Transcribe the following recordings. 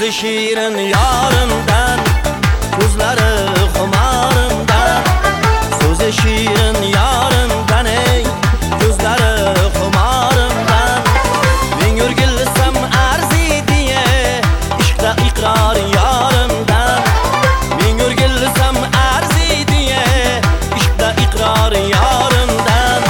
So'zi shirin yorimdan, ko'zlari xumarimdan. So'zi shirin yorimdan, ey ko'zlari xumarimdan. Men yurgilsam arziydiye, ishqda iqror yorimdan. Men yurgilsam arziydiye, ishqda iqror yorimdan.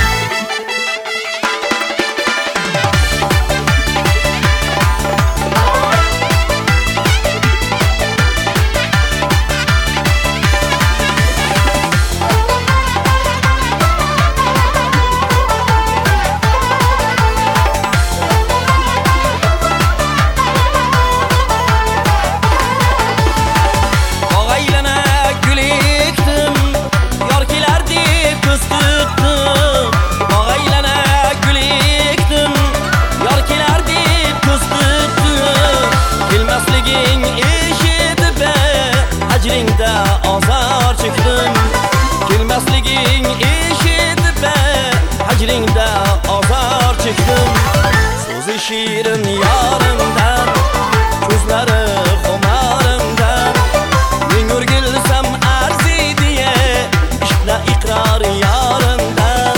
Ajringda azor chekdim, kelmasliging eshitib ajringda azor chekdim. So'zi shirin yorimdan, ko'zlari xumarimdan. Men yurgilsam arziydiye, ishqda iqror yorimdan.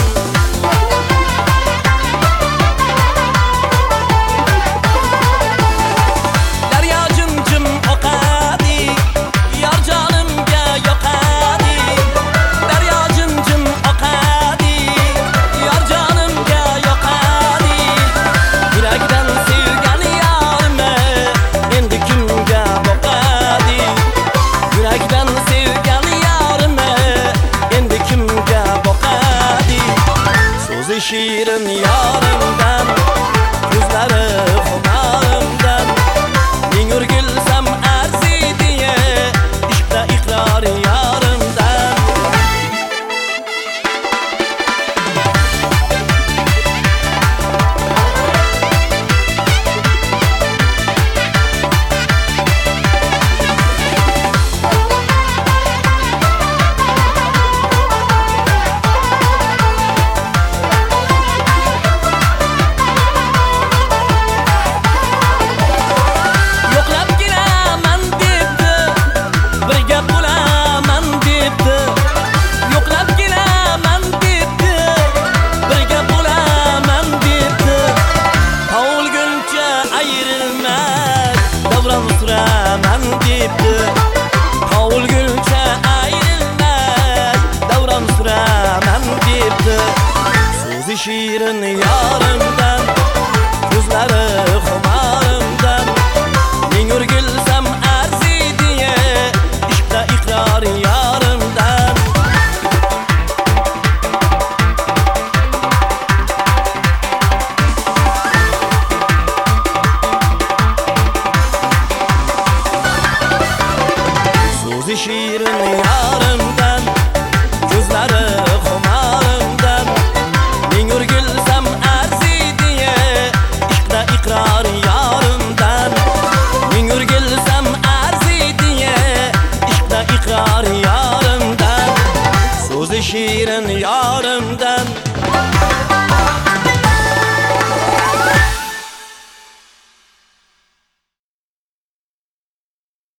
Daryo jim oqadi, yor jonimga yoqadi. Daryo jim oqadi, yor jonimga yoqadi. Yurakdan sevgan yorime endi kimga boqadi. Yurakdan sevgan yorime endi kimga boqadi. So'zi shirin yorimdan, ko'zlari xumarimdan. Men yurgilsam arziydiye, ishqda iqror yorimdan. Yo'qlab kelaman debdi, birga bo'laman debdi. Yo'qlab kelaman debdi, birga bo'laman debdi. Qolguncha ayrilmay, davron suraman debdi. Qolguncha ayrilmay, davron suraman debdi. So'zi shirin